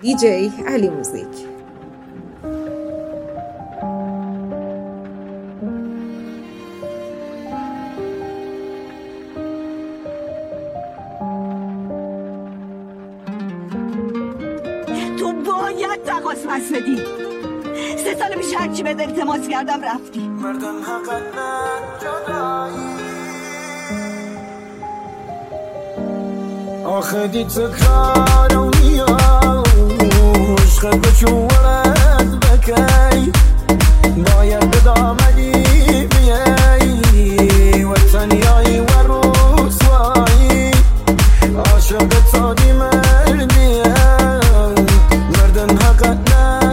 DJ علی موزیک. تو باید تقاس پس بدی. 3 سال پیش هرچی بهت التماس کردم رفتی. مردم حقت جدایی آخه دی تکرارم میام عشقت بچورت بکی باید بدامدی بیایی وطنیایی و رسوایی عاشقت سادی مردیم مردم حقت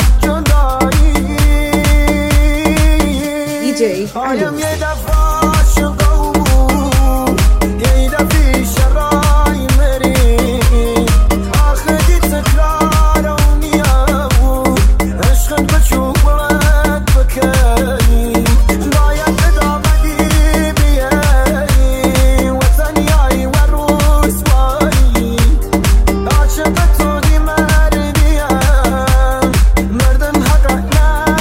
آیم یه دفعه عاشقو یه دفعه شرای مری آخه دی تکرارم میام عشقت بچورت بکی باید بدامدی بیایی وطنیایی و رسوایی عاشقت سادی مردیم مردم حقت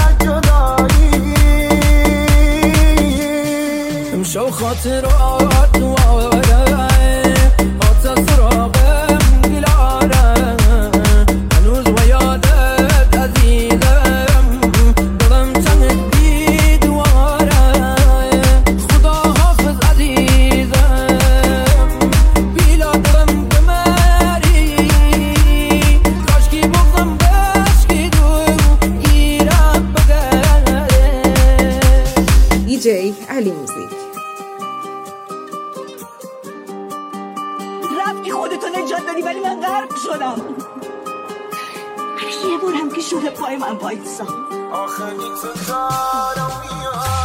شو خاطرات دواره حتی سراغم گلاره هنوز و یادت عزیزم دلم چند بی دواره خدا حافظ عزیزم بیلا دلم بمری کاشکی بغزم بشکی دو گیرم بگره DJ علی موزیک. رفتی خودتو نجات دادی ولی من غرق شدم. یه بارم که شده پای من وایسا. آخه دی تکرارم میام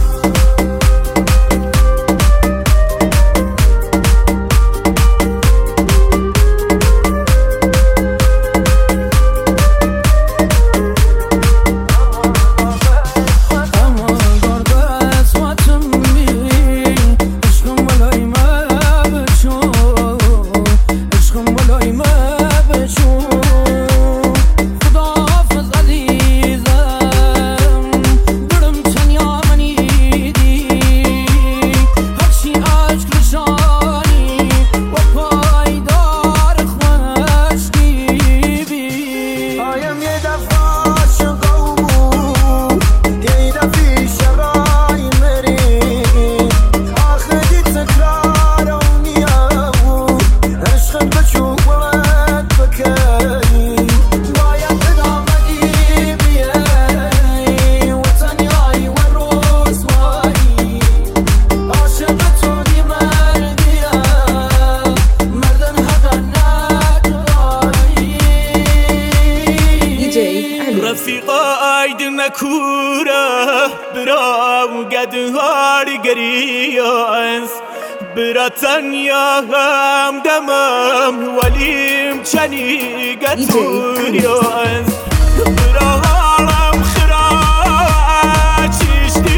Kura bram gadhar gariyas bratanya ham damam walim chani gaturiyas braharam khira chishti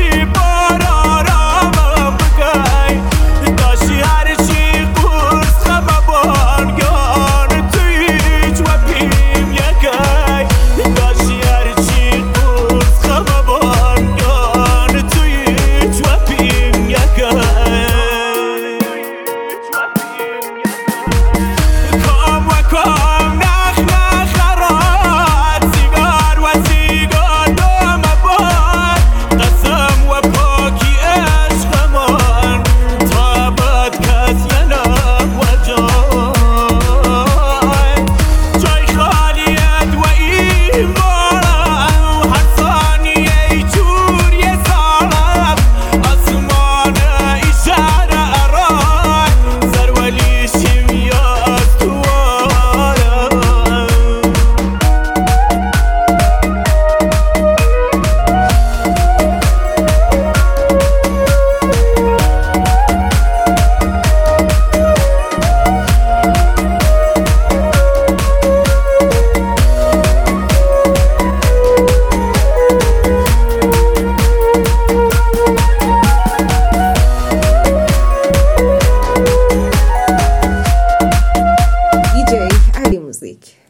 bararam gay dashi har chi qurs khaban gan tuj wabim yakay dashi har DJ علی موزیک.